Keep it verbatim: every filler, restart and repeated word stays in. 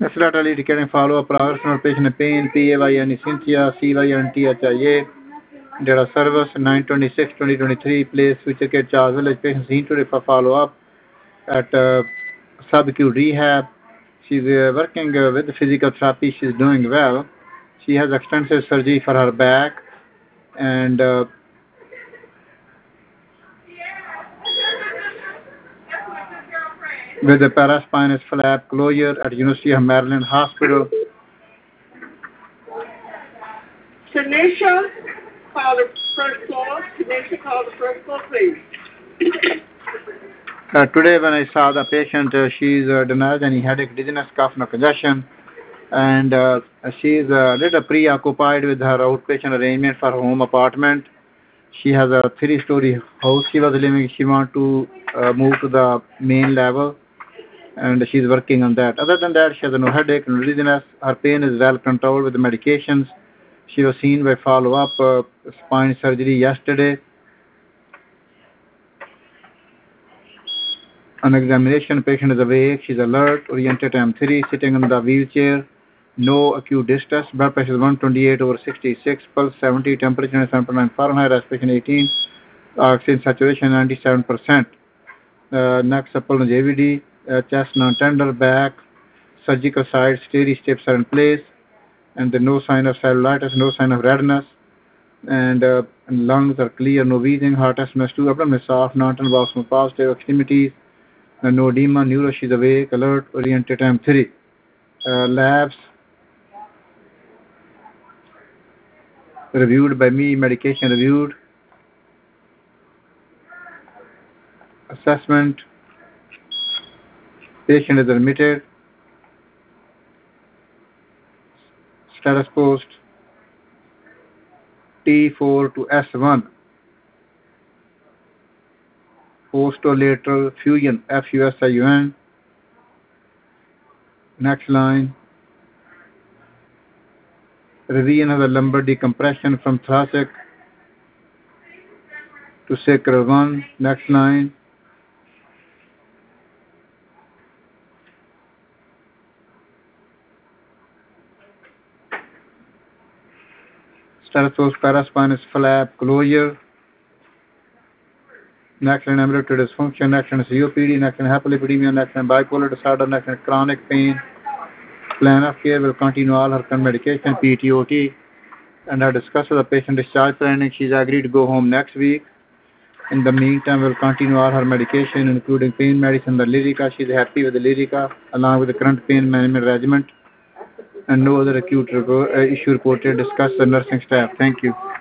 Laterally indicating follow-up personal patient pain, P A Y N Cynthia, C Y N T H I A, date of service nine twenty-six twenty twenty-three, place Future Care Charles Village, patient seen today for follow-up at uh, subacute rehab. She's uh, working uh, with physical therapy, she's doing well. She has extensive surgery for her back and uh, with the paraspinous flap closure at University of Maryland Hospital. Tanisha, call the first floor. Tanisha, call the first floor, please. Uh, today when I saw the patient, uh, she's uh, denied any headache, dizziness, cough, no congestion, and uh, she's a little preoccupied with her outpatient arrangement for her home apartment. She has a three-story house she was living. She wants to uh, move to the main level, and she's working on that. Other than that, she has no headache, no dizziness. Her pain is well controlled with the medications. She was seen by follow-up uh, spine surgery yesterday. On examination, patient is awake, she's alert, oriented M three, sitting in the wheelchair, no acute distress, blood pressure is one twenty-eight over sixty-six, pulse seventy, temperature seventy-nine Fahrenheit, respiration eighteen, oxygen saturation ninety-seven percent. Uh, next, upper J V D, uh, chest non-tender, back, surgical side, steady steps are in place, and no sign of cellulitis, no sign of redness, and, uh, and lungs are clear, no wheezing, heart estimate two, abdomen is soft, non-tender, proximal positive, extremities, no edema, neuro, she's awake, alert, oriented M three. Uh, labs reviewed by me, medication reviewed. Assessment, patient is admitted. Status post T four to S one. Postolateral fusion, F U S I U N. Next line. Revision of the lumbar decompression from thoracic to sacral one. Next line. Status post paraspinous flap closure. Next line ambulatory dysfunction. Next line C O P D. Next line hypolipidemia. Next line bipolar disorder. Next line chronic pain. Plan of care will continue all her current medication, P T O T, and I discussed with the patient discharge planning. She's agreed to go home next week. In the meantime, we'll continue all her medication, including pain medicine, the Lyrica. She's happy with the Lyrica, along with the current pain management regimen, and no other acute uh, issue reported. Discuss the nursing staff. Thank you.